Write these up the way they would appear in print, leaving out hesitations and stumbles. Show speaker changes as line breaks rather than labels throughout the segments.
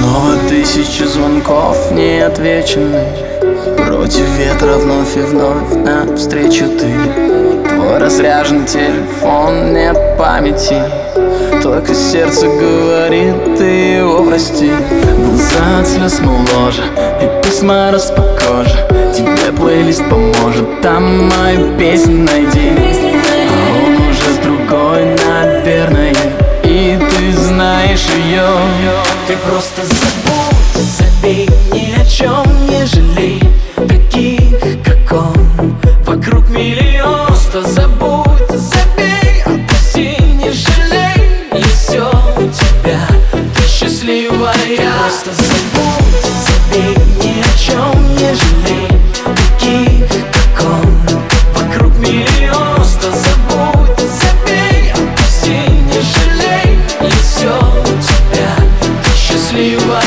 Снова тысячи звонков неотвеченных, против ветра вновь и вновь навстречу ты. Твой разряжен телефон, нет памяти, только сердце говорит, ты его прости. Глаза от слез мол ложа, и письма раз по коже. Тебе плейлист поможет, там мою песню найди. А он уже с другой, наверное, и ты знаешь ее.
Ты просто забудь, забей, ни о чем не жалей. Таких, как он, вокруг миллион. Просто забудь, забей, отпусти, не жалей. И все у тебя, ты счастливая. Просто забудь, забей, ни о чем не жалей. Таких, как он, вокруг миллион. Просто забудь, забей, отпусти, не жалей. И все у тебя, ты счастливая.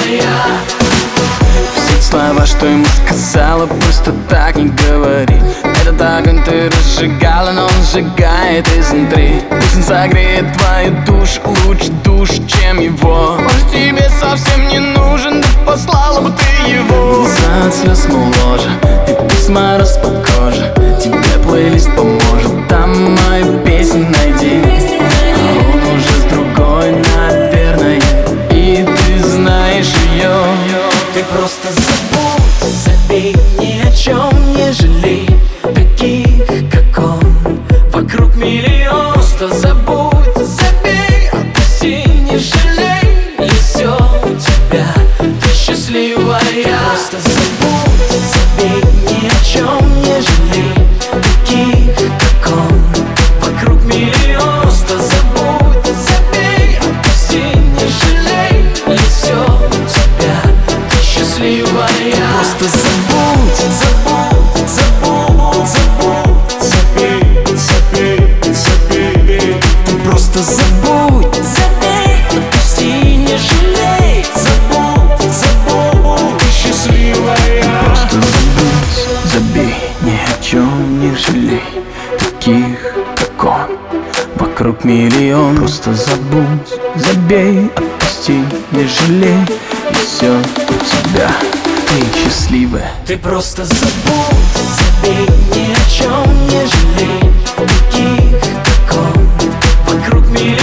Все слова, что ему сказала, просто так не говори. Этот огонь ты разжигала, но он сжигает изнутри. Пусть он согреет твою душу, лучше душ, чем его. Может, тебе совсем не нужен, да послала бы ты его. Глаза от слез мол ложа, и письма раз по коже. Тебе плейлист поможет, там мою песню найди. А он уже с другой, наверное, и ты знаешь ее.
Ты просто забудь, забей, ни о чем не жалей. Таких, как он, вокруг миллион. Просто забудь, забей, отпусти, не жалей. И все у тебя, ты счастливая. Просто забудь, забей, ни о чем не жалей. Таких, как он, вокруг миллион. Просто забудь, забей, отпусти, не жалей. И все у тебя, ты счастливая.
Просто забудь, забудь, забудь, забудь, забей, забей, забей. Ты просто забудь, забей, отпусти, не жалей. Забудь, забудь, ты счастливая. Просто забудь, забей, ни о чем не жалей. Таких, как он, вокруг миллион. Просто забудь, забей, отпусти, не жалей. И все у тебя, ты счастливая.
Ты просто забудь, забей, ни о чем не жалей. Таких, как он, вокруг миллион.